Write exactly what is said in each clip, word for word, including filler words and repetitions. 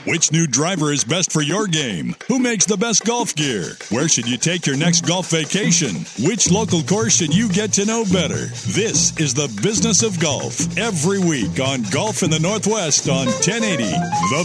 Which new driver is best for your game? Who makes the best golf gear? Where should you take your next golf vacation? Which local course should you get to know better? This is the Business of Golf every week on Golf in the Northwest on ten eighty The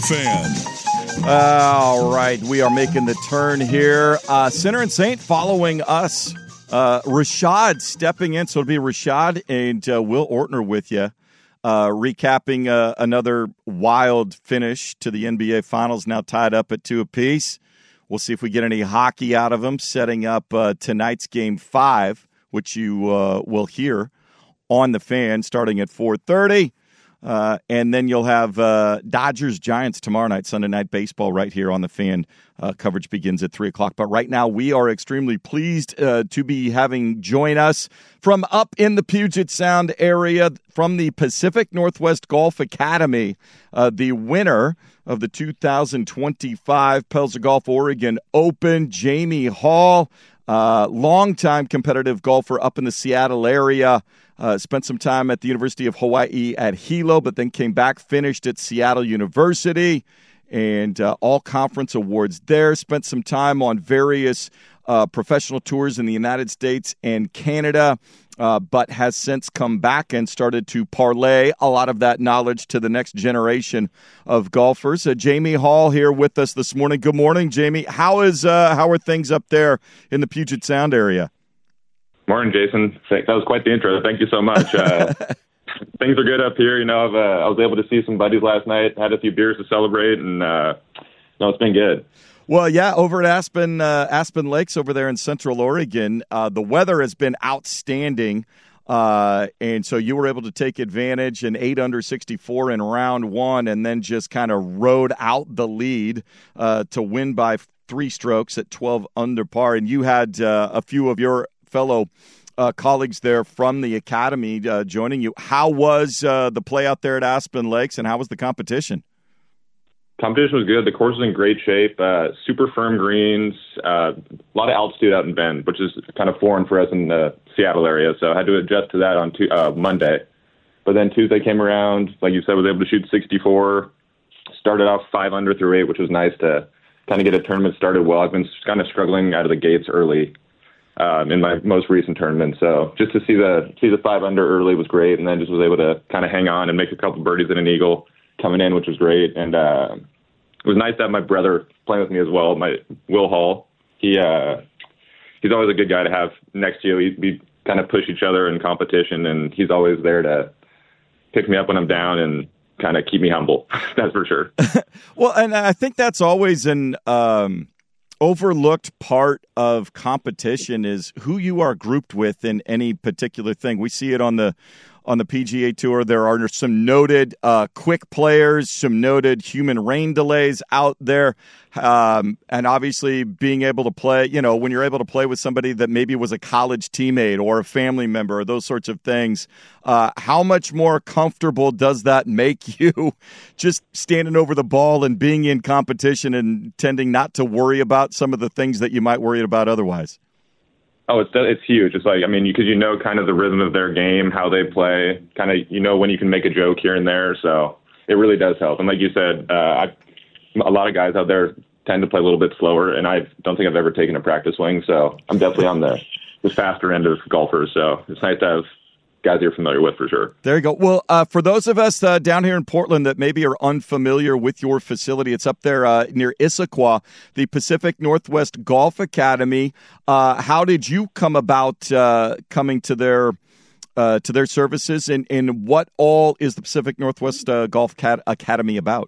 Fan. All right, we are making the turn here. Uh, Center and Saint following us. Uh, Rashad stepping in, so it'll be Rashad and uh, Will Ortner with you. Uh, recapping uh, another wild finish to the N B A Finals, now tied up at two apiece. We'll see if we get any hockey out of them, setting up uh, tonight's Game five, which you uh, will hear on the Fan starting at four thirty. Uh, and then you'll have uh, Dodgers-Giants tomorrow night, Sunday Night Baseball, right here on the Fan. Uh, coverage begins at three o'clock. But right now, we are extremely pleased uh, to be having join us from up in the Puget Sound area, from the Pacific Northwest Golf Academy, uh, the winner of the two thousand twenty-five Pels of Golf Oregon Open, Jamie Hall, uh, longtime competitive golfer up in the Seattle area. Uh, spent some time at the University of Hawaii at Hilo, but then came back, finished at Seattle University, and uh, all conference awards there. Spent some time on various uh, professional tours in the United States and Canada, uh, but has since come back and started to parlay a lot of that knowledge to the next generation of golfers. Uh, Jamie Hall here with us this morning. Good morning, Jamie. How is uh, how are things up there in the Puget Sound area? Morning, Jason. That was quite the intro. Thank you so much. Uh, things are good up here. You know, I've, uh, I was able to see some buddies last night, had a few beers to celebrate, and uh, no, it's been good. Well, yeah, over at Aspen uh, Aspen Lakes over there in Central Oregon, uh, the weather has been outstanding, uh, and so you were able to take advantage, an eight under sixty-four in round one, and then just kind of rode out the lead uh, to win by three strokes at twelve under par, and you had uh, a few of your fellow uh, colleagues there from the academy uh, joining you. How was uh, the play out there at Aspen Lakes, and how was the competition? Competition was good. The course was in great shape. Uh, super firm greens. Uh, a lot of altitude out in Bend, which is kind of foreign for us in the Seattle area. So I had to adjust to that on tu- uh, Monday. But then Tuesday came around, like you said, was able to shoot sixty-four. Started off five under through eight, which was nice to kind of get a tournament started well. I've been kind of struggling out of the gates early Um, in my most recent tournament. So just to see the see the five under early was great, and then just was able to kind of hang on and make a couple birdies and an eagle coming in, which was great. And uh, it was nice to have my brother playing with me as well, my Will Hall. He uh, he's always a good guy to have next to you. We, we kind of push each other in competition, and he's always there to pick me up when I'm down and kind of keep me humble. That's for sure. Well, and I think that's always an um overlooked part of competition is who you are grouped with in any particular thing. We see it on the on the P G A Tour. There are some noted uh, quick players, some noted human rain delays out there, um, and obviously being able to play, you know, when you're able to play with somebody that maybe was a college teammate or a family member or those sorts of things, uh, how much more comfortable does that make you just standing over the ball and being in competition and tending not to worry about some of the things that you might worry about otherwise? Oh, it's it's huge. It's like, I mean, because you, you know kind of the rhythm of their game, how they play, kind of, you know, when you can make a joke here and there. So it really does help. And like you said, uh, I, a lot of guys out there tend to play a little bit slower, and I don't think I've ever taken a practice swing. So I'm definitely on the, the faster end of golfers. So it's nice to have guys you're familiar with for sure. There you go. Well, uh, for those of us uh, down here in Portland that maybe are unfamiliar with your facility, it's up there uh, near Issaquah, the Pacific Northwest Golf Academy. Uh, how did you come about uh, coming to their uh, to their services, and, and what all is the Pacific Northwest uh, Golf Cat- Academy about?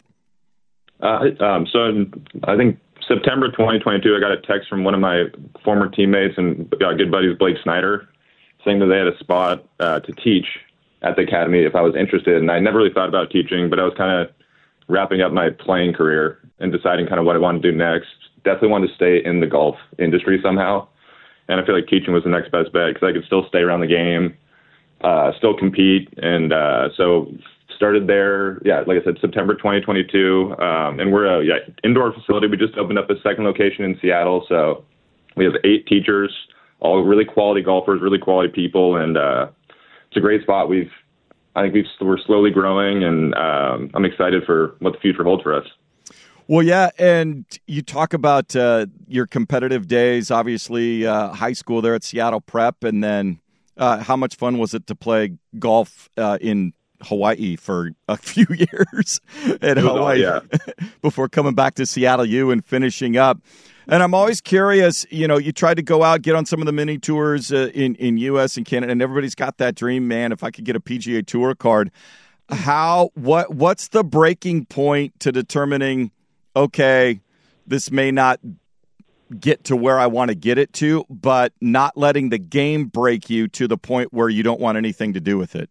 Uh, um, so in, I think September twenty twenty-two, I got a text from one of my former teammates and uh, good buddies, Blake Snyder, saying that they had a spot uh, to teach at the academy if I was interested. And I never really thought about teaching, but I was kind of wrapping up my playing career and deciding kind of what I wanted to do next. Definitely wanted to stay in the golf industry somehow. And I feel like teaching was the next best bet because I could still stay around the game, uh, still compete. And uh, so started there, yeah, like I said, September twenty twenty-two. Um, and we're a yeah, indoor facility. We just opened up a second location in Seattle. So we have eight teachers, all really quality golfers, really quality people, and uh, it's a great spot. We've, I think we've, we're slowly growing, and um, I'm excited for what the future holds for us. Well, yeah, and you talk about uh, your competitive days, obviously uh, high school there at Seattle Prep, and then uh, how much fun was it to play golf uh, in Hawaii for a few years at Hawaii all, yeah. before coming back to Seattle U and finishing up. And I'm always curious, you know, you tried to go out, get on some of the mini tours uh, in, in U S and Canada, and everybody's got that dream, man, if I could get a P G A Tour card. How, what, what's the breaking point to determining, okay, this may not get to where I want to get it to, but not letting the game break you to the point where you don't want anything to do with it?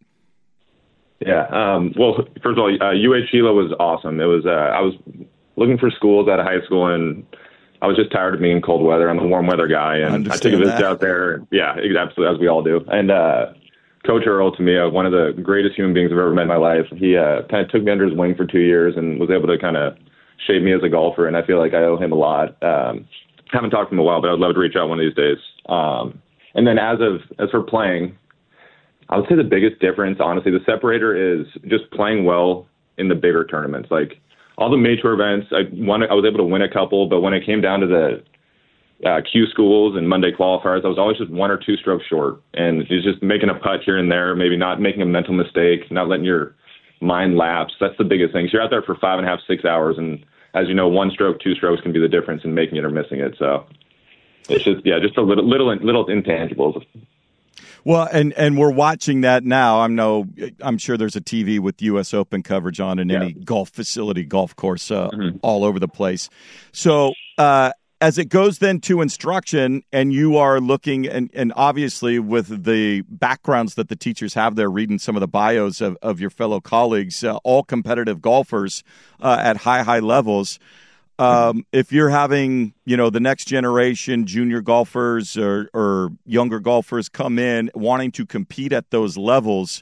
Yeah. Um, well, first of all, uh, U H Hilo was awesome. It was, uh, I was looking for schools out of high school, and I was just tired of being in cold weather. I'm a warm weather guy, and I, I took a visit that. out there. Yeah, absolutely, as we all do. And uh, Coach Earl, to me, uh, one of the greatest human beings I've ever met in my life. He uh, kind of took me under his wing for two years and was able to kind of shape me as a golfer, and I feel like I owe him a lot. Um, haven't talked to him in a while, but I'd love to reach out one of these days. Um, and then as of as for playing, I would say the biggest difference, honestly, the separator is just playing well in the bigger tournaments. Like all the major events, I won, I was able to win a couple, but when it came down to the uh, Q schools and Monday qualifiers, I was always just one or two strokes short. And it's just making a putt here and there, maybe not making a mental mistake, not letting your mind lapse. That's the biggest thing. So you're out there for five and a half, six hours, and as you know, one stroke, two strokes can be the difference in making it or missing it. So it's just, yeah, just a little, little, little intangibles. Well, and, and we're watching that now. I'm no, I'm sure there's a T V with U S Open coverage on in yeah. any golf facility, golf course, uh, mm-hmm. all over the place. So uh, as it goes then to instruction, and you are looking, and, and obviously with the backgrounds that the teachers have there, reading some of the bios of, of your fellow colleagues, uh, all competitive golfers uh, at high, high levels. Um, if you're having, you know, the next generation junior golfers or, or younger golfers come in wanting to compete at those levels,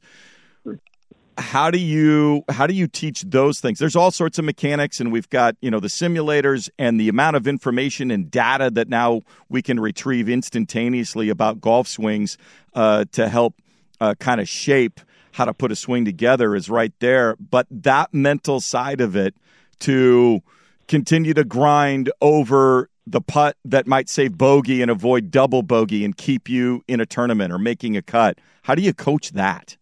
how do you how do you teach those things? There's all sorts of mechanics, and we've got, you know, the simulators and the amount of information and data that now we can retrieve instantaneously about golf swings uh, to help uh, kind of shape how to put a swing together is right there. But that mental side of it, to continue to grind over the putt that might save bogey and avoid double bogey and keep you in a tournament or making a cut. How do you coach that?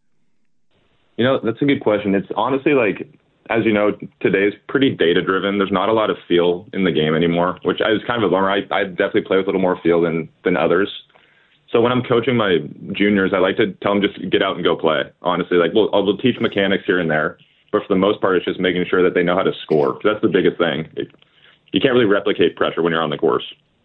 You know, that's a good question. It's honestly like, as you know, today's pretty data driven. There's not a lot of feel in the game anymore, which is kind of a bummer. I, I definitely play with a little more feel than, than others. So when I'm coaching my juniors, I like to tell them just get out and go play. Honestly, like we'll, I'll teach mechanics here and there. But for the most part, it's just making sure that they know how to score. That's the biggest thing. It, you can't really replicate pressure when you're on the course.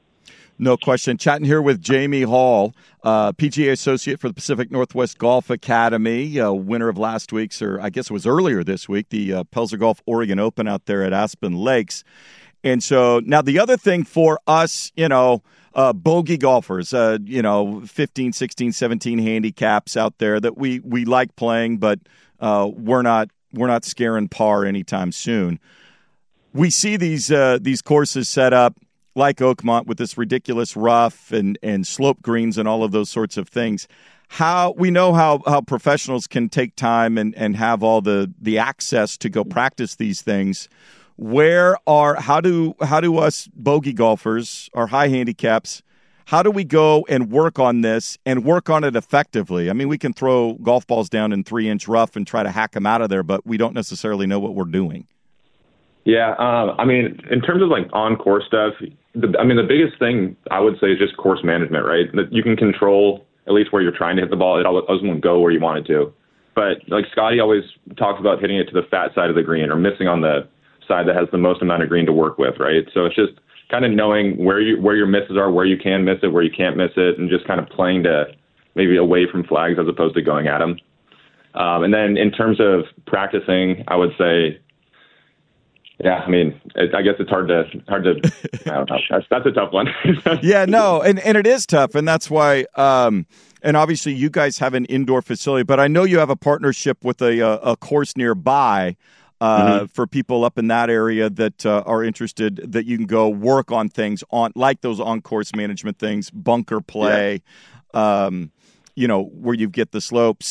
No question. Chatting here with Jamie Hall, uh, P G A associate for the Pacific Northwest Golf Academy, uh, winner of last week's, or I guess it was earlier this week, the uh, Pelzer Golf Oregon Open out there at Aspen Lakes. And so now the other thing for us, you know, uh, bogey golfers, uh, you know, fifteen, sixteen, seventeen handicaps out there that we, we like playing, but uh, we're not we're not scaring par anytime soon. We see these uh, these courses set up like Oakmont with this ridiculous rough and, and slope greens and all of those sorts of things. How we know how, how professionals can take time and, and have all the, the access to go practice these things. Where are how do how do us bogey golfers, our high handicaps, how do we go and work on this and work on it effectively? I mean, we can throw golf balls down in three-inch rough and try to hack them out of there, but we don't necessarily know what we're doing. Yeah, um, I mean, in terms of like on-course stuff, the, I mean, the biggest thing I would say is just course management, right? That you can control at least where you're trying to hit the ball. It always won't go where you want it to. But like Scotty always talks about hitting it to the fat side of the green or missing on the side that has the most amount of green to work with, right? So it's just kind of knowing where you where your misses are, where you can miss it, where you can't miss it, and just kind of playing to maybe away from flags as opposed to going at them. Um, and then in terms of practicing, I would say, yeah, I mean, it, I guess it's hard to hard to. I don't know. That's, that's a tough one. Yeah, no, and, and it is tough, and that's why. Um, and obviously, you guys have an indoor facility, but I know you have a partnership with a a, a course nearby. Uh, mm-hmm. For people up in that area that uh, are interested, that you can go work on things on like those on-course management things, bunker play, yeah. um, you know, where you get the slopes.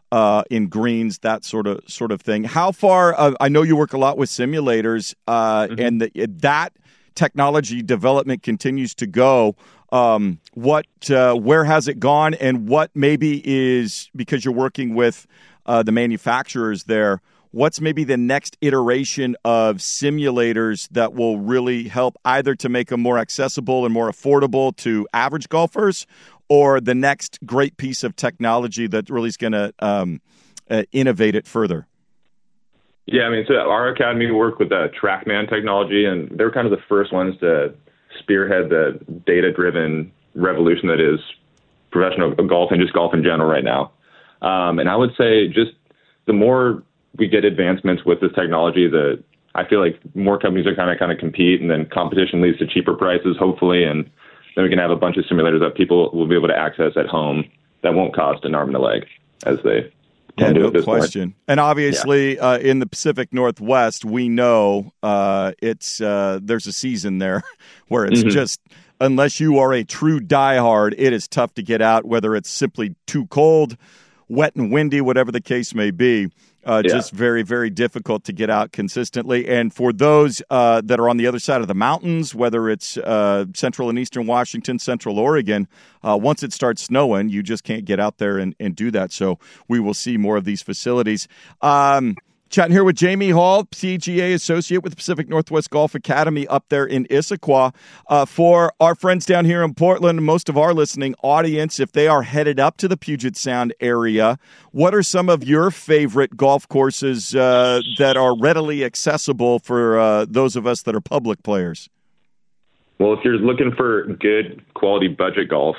uh, in greens, that sort of sort of thing. How far? Uh, I know you work a lot with simulators, uh, mm-hmm. and the, that technology development continues to go. Um, what, uh, where has it gone, and what maybe is, because you're working with uh, the manufacturers there, what's maybe the next iteration of simulators that will really help either to make them more accessible and more affordable to average golfers, or the next great piece of technology that really is going to um, uh, innovate it further? Yeah, I mean, so our academy worked with uh, TrackMan technology, and they were kind of the first ones to spearhead the data-driven revolution that is professional golf and just golf in general right now. Um, and I would say just the more we get advancements with this technology, the I feel like more companies are kind of kind of compete, and then competition leads to cheaper prices, hopefully, and then we can have a bunch of simulators that people will be able to access at home that won't cost an arm and a leg, as they Yeah, no question. Point. And obviously, yeah. uh, in the Pacific Northwest, we know uh, it's uh, there's a season there where it's mm-hmm. just, unless you are a true diehard, it is tough to get out, whether it's simply too cold, wet and windy, whatever the case may be. Uh, yeah. Just very, very difficult to get out consistently. And for those uh, that are on the other side of the mountains, whether it's uh, central and eastern Washington, central Oregon, uh, once it starts snowing, you just can't get out there and, and do that. So we will see more of these facilities. Um, Chatting here with Jamie Hall, P G A associate with the Pacific Northwest Golf Academy up there in Issaquah. Uh, for our friends down here in Portland, most of our listening audience, if they are headed up to the Puget Sound area, what are some of your favorite golf courses uh, that are readily accessible for uh, those of us that are public players? Well, if you're looking for good quality budget golf,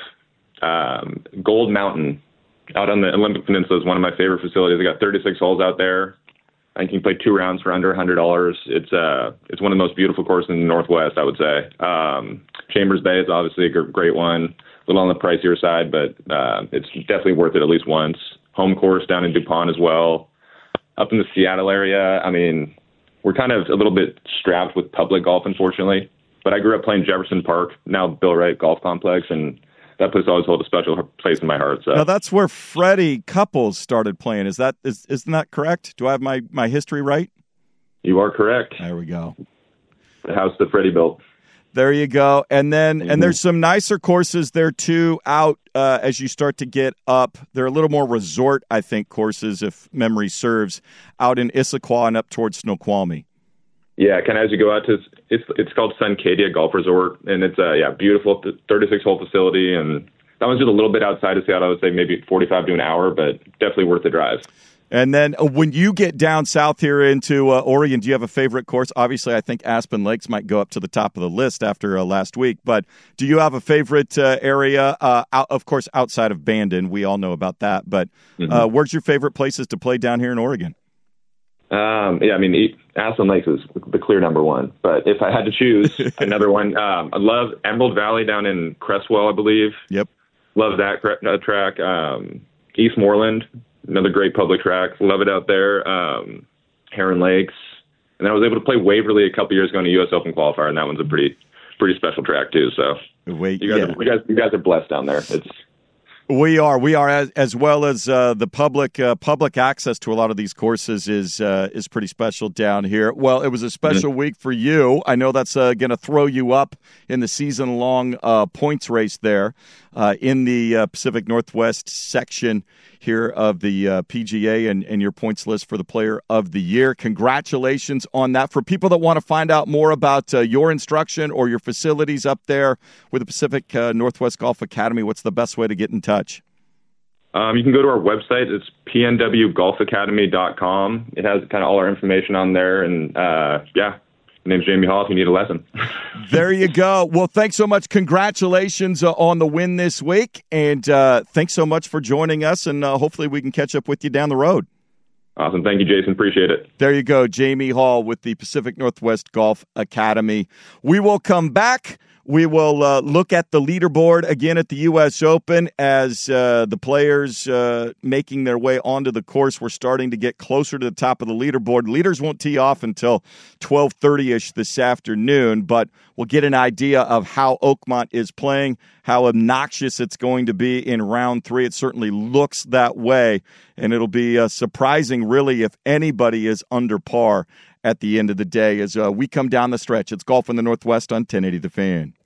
um, Gold Mountain out on the Olympic Peninsula is one of my favorite facilities. They got thirty-six holes out there. I think you can play two rounds for under one hundred dollars. It's uh, it's one of the most beautiful courses in the Northwest, I would say. Um, Chambers Bay is obviously a great one, a little on the pricier side, but uh, it's definitely worth it at least once. Home course down in DuPont as well. Up in the Seattle area, I mean, we're kind of a little bit strapped with public golf, unfortunately. But I grew up playing Jefferson Park, now Bill Wright Golf Complex, and that place always holds a special place in my heart. So now that's where Freddie Couples started playing. Is that is isn't that correct? Do I have my, my history right? You are correct. There we go. The house that Freddie built. There you go. And then mm-hmm. and there's some nicer courses there too out uh, as you start to get up. They're a little more resort, I think, courses, if memory serves, out in Issaquah and up towards Snoqualmie. Yeah, kind of as you go out to, it's it's called Suncadia Golf Resort, and it's a yeah beautiful thirty-six hole facility, and that one's just a little bit outside of Seattle. I would say maybe forty-five to an hour, but definitely worth the drive. And then uh, when you get down south here into uh, Oregon, do you have a favorite course? Obviously, I think Aspen Lakes might go up to the top of the list after uh, last week, but do you have a favorite uh, area? Uh, out, of course, outside of Bandon, we all know about that, but mm-hmm. uh, where's your favorite places to play down here in Oregon? Um, yeah, I mean, Aspen Lakes is the clear number one. But if I had to choose another one, um, I love Emerald Valley down in Crestwell, I believe. Yep. Love that uh, track. Um, Eastmoreland, another great public track. Love it out there. Um, Heron Lakes. And then I was able to play Waverly a couple years ago in a U S Open qualifier, and that one's a pretty pretty special track, too. So Wait, you, guys yeah. are, you, guys, you guys are blessed down there. It's We are. We are, as, as well as uh, the public uh, public access to a lot of these courses is uh, is pretty special down here. Well, it was a special mm-hmm. week for you. I know that's uh, going to throw you up in the season-long uh, points race there uh, in the uh, Pacific Northwest section here of the uh, P G A and, and your points list for the Player of the Year. Congratulations on that. For people that want to find out more about uh, your instruction or your facilities up there with the Pacific uh, Northwest Golf Academy, what's the best way to get in touch? Um, you can go to our website. It's p n w golf academy dot com. It has kind of all our information on there. And, uh, yeah, my name's Jamie Hall if you need a lesson. There you go. Well, thanks so much. Congratulations uh, on the win this week. And uh, thanks so much for joining us. And uh, hopefully we can catch up with you down the road. Awesome. Thank you, Jason. Appreciate it. There you go. Jamie Hall with the Pacific Northwest Golf Academy. We will come back We will uh, look at the leaderboard again at the U S Open as uh, the players uh, making their way onto the course. We're starting to get closer to the top of the leaderboard. Leaders won't tee off until twelve thirty-ish this afternoon, but we'll get an idea of how Oakmont is playing, how obnoxious it's going to be in round three. It certainly looks that way, and it'll be uh, surprising, really, if anybody is under par at the end of the day as uh, we come down the stretch. It's Golf in the Northwest on ten eighty The Fan.